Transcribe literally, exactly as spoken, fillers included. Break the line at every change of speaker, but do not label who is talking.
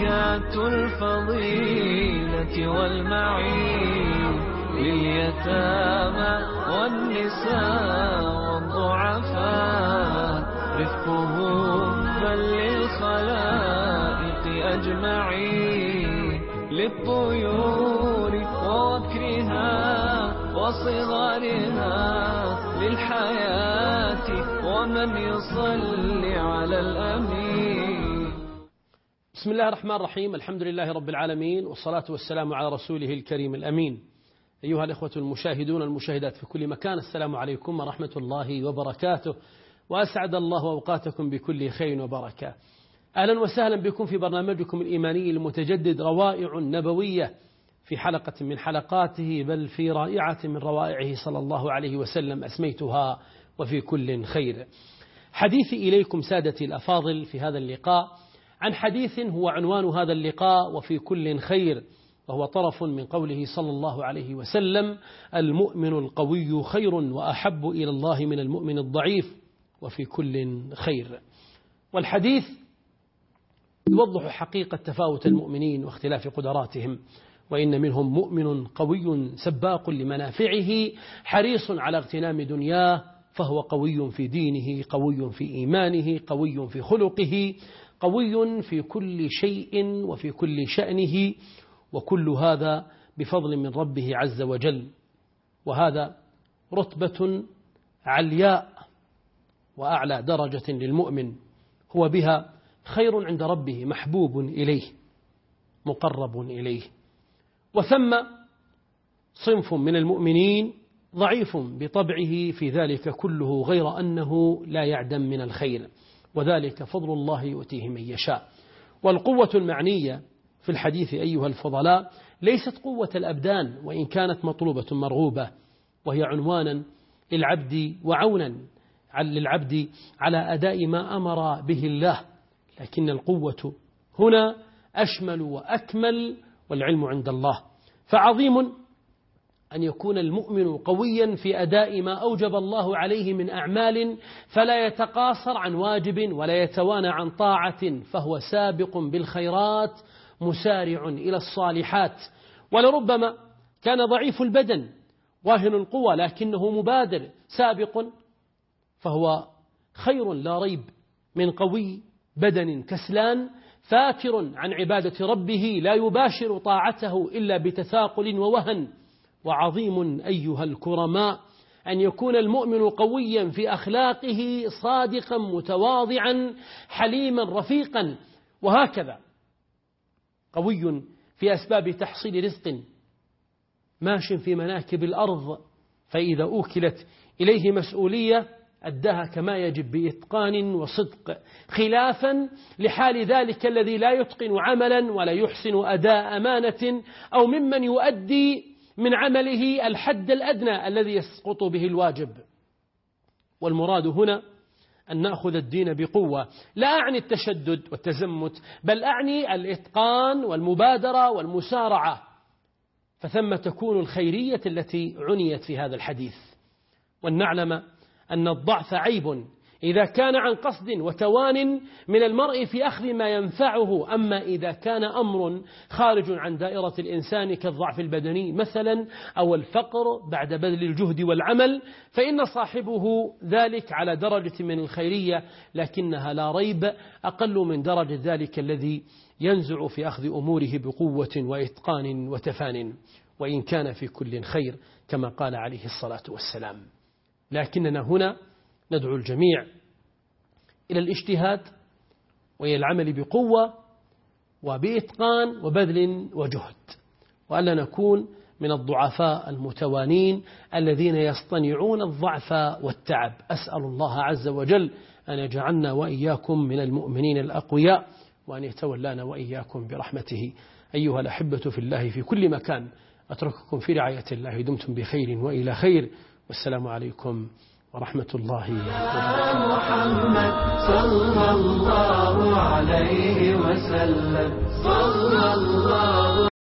زكاة الفضيلة والمعين لليتامى والنساء والضعفاء رفقهم بل للخلائق أجمعين للطيور ووكرها وصغارها للحياة ومن يصلي على الأمين.
بسم الله الرحمن الرحيم. الحمد لله رب العالمين، والصلاة والسلام على رسوله الكريم الأمين. أيها الإخوة المشاهدون المشاهدات في كل مكان، السلام عليكم ورحمة الله وبركاته، وأسعد الله أوقاتكم بكل خير وبركة. أهلا وسهلا بكم في برنامجكم الإيماني المتجدد روائع نبوية، في حلقة من حلقاته بل في رائعة من روائعه صلى الله عليه وسلم أسميتها وفي كل خير. حديثي إليكم سادتي الأفاضل في هذا اللقاء عن حديث هو عنوان هذا اللقاء وفي كل خير، وهو طرف من قوله صلى الله عليه وسلم: المؤمن القوي خير وأحب إلى الله من المؤمن الضعيف وفي كل خير. والحديث يوضح حقيقة تفاوت المؤمنين واختلاف قدراتهم، وإن منهم مؤمن قوي سباق لمنافعه حريص على اغتنام دنياه، فهو قوي في دينه، قوي في إيمانه، قوي في خلقه، قوي في كل شيء وفي كل شأنه، وكل هذا بفضل من ربه عز وجل. وهذا رتبة علياء وأعلى درجة للمؤمن، هو بها خير عند ربه، محبوب إليه، مقرب إليه. وثم صنف من المؤمنين ضعيف بطبعه في ذلك كله، غير أنه لا يعدم من الخير، وذلك فضل الله يؤتيه من يشاء. والقوة المعنية في الحديث أيها الفضلاء ليست قوة الأبدان، وإن كانت مطلوبة مرغوبة، وهي عنوانا للعبد وعونا للعبد على أداء ما أمر به الله، لكن القوة هنا أشمل وأكمل، والعلم عند الله. فعظيم أن يكون المؤمن قويا في أداء ما أوجب الله عليه من أعمال، فلا يتقاصر عن واجب ولا يتوانى عن طاعة، فهو سابق بالخيرات مسارع إلى الصالحات. ولربما كان ضعيف البدن واهن القوى لكنه مبادر سابق، فهو خير لا ريب من قوي بدن كسلان فاتر عن عبادة ربه لا يباشر طاعته إلا بتثاقل ووهن. وعظيم أيها الكرماء أن يكون المؤمن قويا في أخلاقه، صادقا متواضعا حليما رفيقا، وهكذا قوي في أسباب تحصيل رزق، ماش في مناكب الأرض، فإذا أوكلت إليه مسؤولية أداها كما يجب بإتقان وصدق، خلافا لحال ذلك الذي لا يتقن عملا ولا يحسن أداء أمانة، أو ممن يؤدي من عمله الحد الأدنى الذي يسقط به الواجب. والمراد هنا أن نأخذ الدين بقوة، لا أعني التشدد والتزمت، بل أعني الإتقان والمبادرة والمسارعة، فثم تكون الخيرية التي عنيت في هذا الحديث. ولنعلم أن الضعف عيب إذا كان عن قصد وتوان من المرء في أخذ ما ينفعه، أما إذا كان أمر خارج عن دائرة الإنسان كالضعف البدني مثلا أو الفقر بعد بذل الجهد والعمل، فإن صاحبه ذلك على درجة من الخيرية، لكنها لا ريب أقل من درجة ذلك الذي ينزع في أخذ أموره بقوة وإتقان وتفان، وإن كان في كل خير كما قال عليه الصلاة والسلام. لكننا هنا ندعو الجميع إلى الاجتهاد وإلى العمل بقوة وبإتقان وبذل وجهد، وألا نكون من الضعفاء المتوانين الذين يصطنعون الضعف والتعب. أسأل الله عز وجل أن يجعلنا وإياكم من المؤمنين الأقوياء، وأن يتولانا وإياكم برحمته. أيها الأحبة في الله في كل مكان، أترككم في رعاية الله، دمتم بخير وإلى خير، والسلام عليكم ورحمة الله وبركاته.
محمد صلى الله عليه وسلم صلى الله